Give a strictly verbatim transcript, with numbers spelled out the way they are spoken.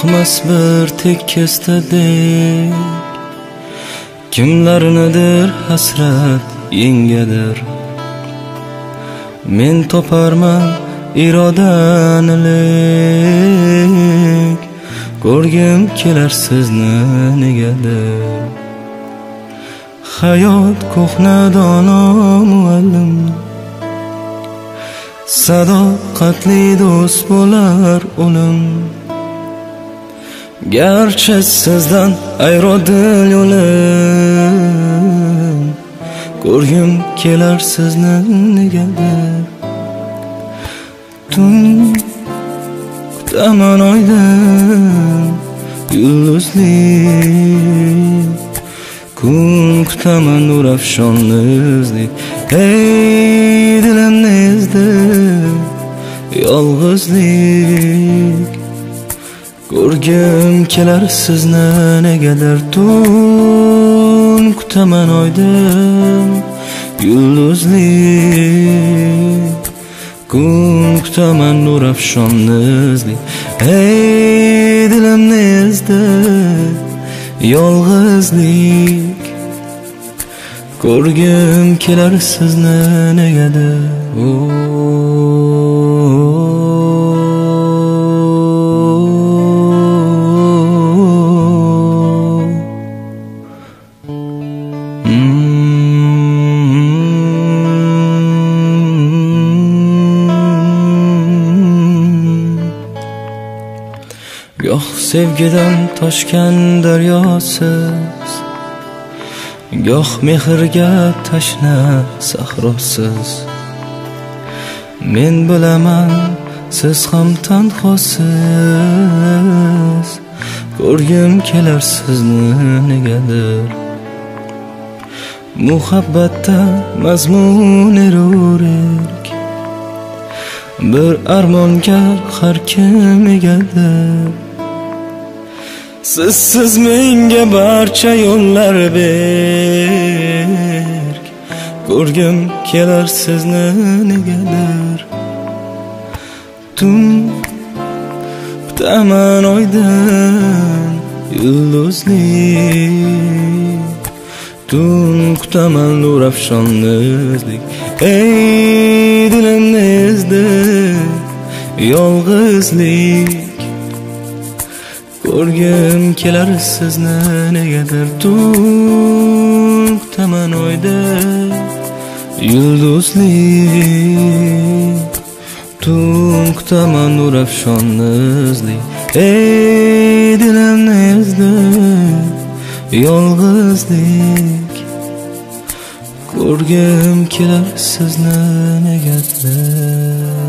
oqmas bir tekkesdek, kimlarnidir hasrat yengadir. Men toparman irodanilik, ko'rgim kelar sizni negadir. Hayot ko'hna dono muallim, sadoqatli do'st bo'lar o'lim. Garchi sizdan ayrodi yo'lim, ko'rgim kelar sizni negadir. Tun kutaman oydin yulduzli, kun kutaman nur afshonli. Ey dilimni ezdi yolg'izlik, ko'rgim kelar sizni negadir. Tun kutaman oydin yulduzli, kun kutaman nur afshonli. Ey dilimni ezdi yolg'izlik, ko'rgim kelar sizni negadir. Goh sevgidan toshgan daryosiz, goh mehrga tashna sahrosiz. Men bilaman siz ham tanhosiz, ko'rgim kelar sizni negadir. Muhabbatda mazmun erurik, bir armonga har kim egadir. Sizsiz menga barcha yo'llar berk, ko'rgim kelar sizni negadir. Tun kutaman oydin yulduzli, tun kutaman nur afshonli. Ey dilimni ezdi yolg'izlik, ko'rgim kelar sizni negadir. Tun kutaman oydin yulduzli, tun kutaman nur afshonli. Ey dilimni ezdi yolg'izlik, ko'rgim kelar sizni negadir.